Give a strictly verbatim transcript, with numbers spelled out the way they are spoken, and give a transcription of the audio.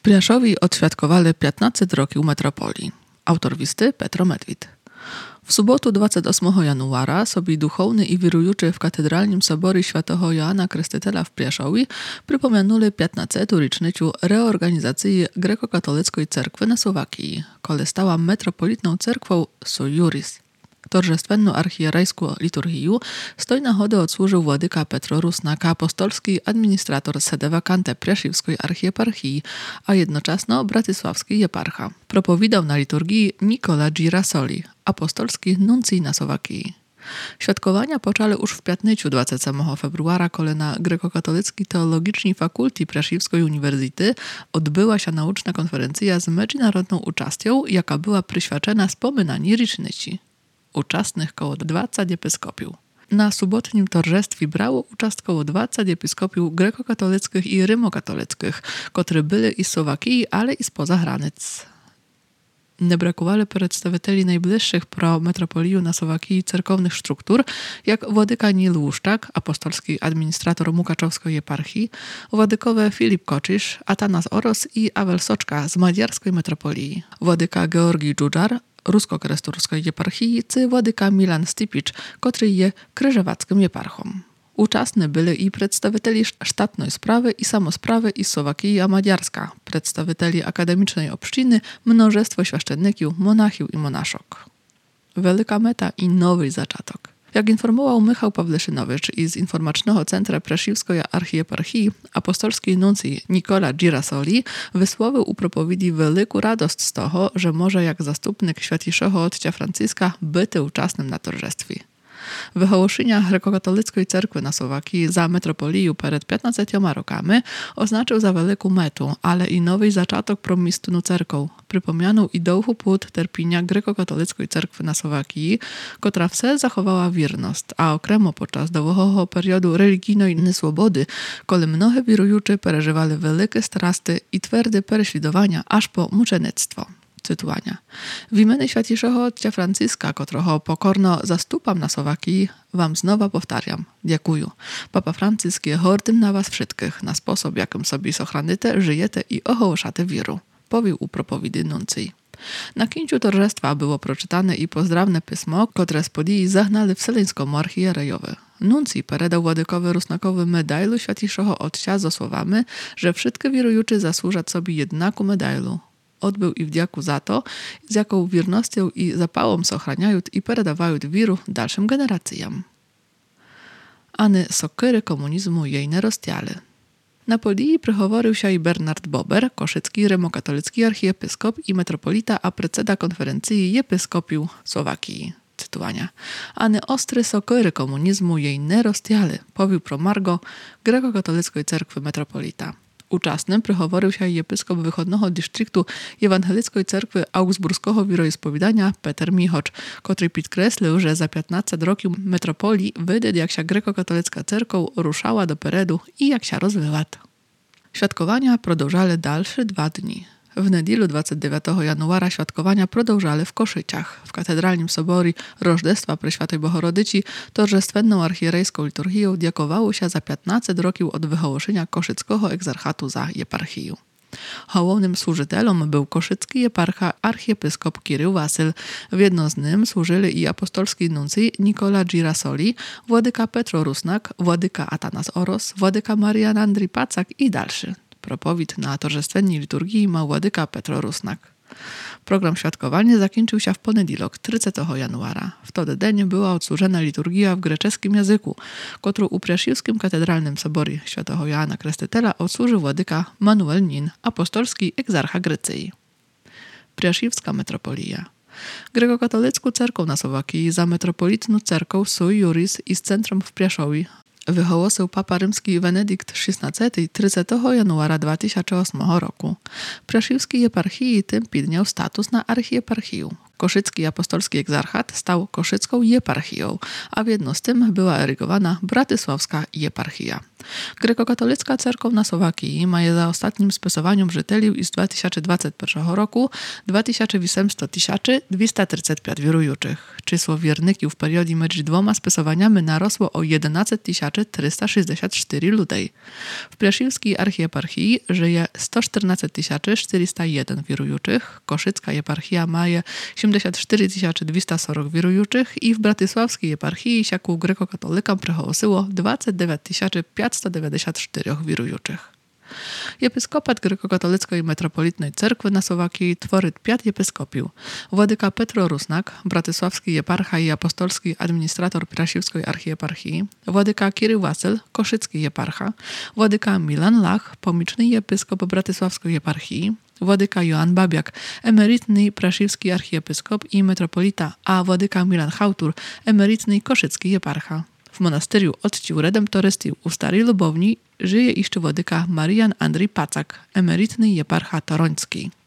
Priaszowi odświadkowali piętnaście roki u metropolii. Autor listy Petro Medwid. W sobotu dwudziestego ósmego januara sobie duchowny i wirujuczy w katedralnym sobory świętego Joana Krstytela w Priaszowi przypomenuli piętnastą rocznicę reorganizacji grekokatolickiej cerkwy na Słowakii, kole stała metropolitną cerkwą sui juris. Torzestwenną archierejską liturgię stoi na chodę odsłużył władyka Petro Rusnak, apostolski administrator sede vacante Priaszewskiej archieparchii, a jednocześnie bratysławski jeparcha. Propowiadał na liturgii Nicola Girasoli, apostolski nuncji na Słowakii. Świadkowania poczęły już w piątnicę dwudziestego februara, kole na grekokatolickiej teologicznej fakulty Priaszewskiej Uniwersytety odbyła się nauczna konferencja z międzynarodną uczestą, jaka była przyświadczona wspominani rocznicy. Uczestnych koło dwudziestu episkopiów. Na sobotnim torzestwie brało uczest koło dwudziestu episkopiów grekokatolickich i rymokatolickich, którzy byli i z Słowakii, ale i spoza granic. Nie brakowało przedstawicieli najbliższych pro metropolii na Słowakii cerkownych struktur, jak władyka Nil Łuszczak, apostolski administrator Mukaczowskiej eparchii, władykowe Filip Koczysz, Atanas Oros i Awel Soczka z madziarskiej metropolii, władyka Georgii Dżudżar, rusko-kresturskiej eparchii, czy władyka Milan Stipicz, który je kryżewackim eparchą. Uczestni byli i przedstawicieli sztatnej sprawy i samosprawy i Słowakii a Madziarska, przedstawicieli akademicznej obszczyny, mnóstwo świeszczenników, monachiów i monaszok. Wielka meta i nowy zaczątek. Jak informował Michał Pawleszynowicz z Informacznego Centra Priaszewskiej Archieparchii, apostolski nuncji Nicola Girasoli wysłowił u propowiedzi wielką radość z tego, że może jak zastupnik świętejszego ojca Franciszka być uczestnym na torzestwie. Wyhołoszenia grekokatolickiej cerkwy na Słowakii za metropolię przed piętnastoma rokami oznaczył za wielką metę, ale i nowy zaczątek promistną cerką. Przypomniano i duchu płód terpienia grekokatolickiej cerkwy na Słowakii, która wse zachowała wierność, a okremo podczas długiego periodu religijnej nieswobody, kole mnohe wirujuczy przeżywali wielkie strasty i twarde prześladowania aż po muczenictwo. Cytowania. W imieniu świętejszego ojca Franciszka, którego pokorno zastupam na Słowakii, wam znowu powtarzam. Dziękuję. Papa Franciszek jest hordym na was wszystkich, na sposób, jakim sobie sochranyte, żyjecie i ohołoszacie wiru. Powił u propowiedzi nuncji. Na końcu torzestwa było przeczytane i pozdrawne pismo, które z podii zagnali wseleńską archierejowe. Nuncji peredał władykowy Rusnakowy medailu świętejszego ojca ze słowami, że wszystkie wirujuczy zasłużać sobie jednaku medailu. Odbył i wdzięku za to, z jaką wiernością i zapałą ochraniają i peredawają wiru dalszym generacjom. Ani sokyry komunizmu jej nie roztiały. Na podii przychoworył się i Bernard Bober, koszycki rymokatolicki archiepiskop i metropolita, a predseda konferencji episkopiów Słowakii. Cytowania. Ani ostry sokyry komunizmu jej nie roztiały, powił pro Margo grekokatolickiej cerkwy metropolita. Uczestnym przychoworył się episkop wychodnego dystryktu Ewangelickiej Cerkwy Augsburskiego Wiroispowiadania Peter Michocz, który podkreślił, że za piętnaście roków metropolii wyjdzie, jak się grekokatolicka cerkwa ruszała do peredu i jak się rozwijała. Świadkowania продовжали dalsze dwa dni. W niedzielę dwudziestego dziewiątego januara świadkowania продовжали w Koszyciach. W katedralnym sobory Rożdestwa Preświatej Bohorodyci torzestwenną archierejską liturgią dziękowało się za piętnaście roków od wyhołoszenia Koszyckiego egzarchatu za eparchię. Hołownym służytelem był koszycki eparcha archiepiskop Kirył Wasyl. W jedno z nim służyli i apostolski nuncji Nicola Girasoli, władyka Petro Rusnak, władyka Atanas Oros, władyka Marian Andrii Pacak i dalszy. Propowid na torzestwennej liturgii ma władyka Petro Rusnak. Program świadkowania zakończył się w poniedziałek, trzydziestego januara. W to dzień była odsłużona liturgia w greckim języku, którą u Priaszewskim Katedralnym Soborie świętego Joana Krstytela odsłużył władyka Manuel Nin, apostolski egzarcha Grecji. Priaszewska metropolia. Grekokatolicką cerką na Słowakii za metropolitną cerką sui juris i z centrum w Priaszowi wyhołosił Papa Rzymski Benedykt szesnasty trzydziestego januara dwa tysiące ósmego roku. Priaszewskiej eparchii tym podniał status na archieparchię. Koszycki apostolski egzarchat stał koszycką jeparchią, a w jedno z tym była erygowana bratysławska jeparchia. Grekokatolicka cerkow na Słowakii ma je za ostatnim spisovaniem žiteľov iz dwa tysiące dwudziestego pierwszego roku dwa tysiące osiemset tysięcy dwieście trzydzieści pięć wierujących. Czysło wierników w periodzie między dwoma spisowaniami narosło o jedenaście tysięcy trzysta sześćdziesiąt cztery ludzi. W Praszywskiej archieparchii żyje sto czternaście tysięcy czterysta jeden wierujących, Koszycka jeparchia ma je siedemdziesiąt cztery tysiące dwieście czterdzieści wierujących i w Bratysławskiej jeparchii siaku grekokatolikom przechodziło dwadzieścia dziewięć tysięcy pięćset dziewięćdziesiąt cztery wierujących. Episkopat grekokatolickiej metropolitnej cerkwy na Słowakii tworzy pięć episkopiów. Władyka Petro Rusnak, bratysławski jeparcha i apostolski administrator Praszywskiej archieparchii, władyka Kirył Wasyl, koszycki jeparcha, władyka Milan Lach, pomічny episkop bratysławskiej jeparchii, władyka Joan Babiak, emerytny praszywski archiepiskop i metropolita, a władyka Milan Hautur, emerytny koszycki jeparcha. W monastyriu Odciu Redemptorystów u Starej Lubowni żyje jeszcze władyka Marian Andrzej Pacak, emerytny jeparcha toruński.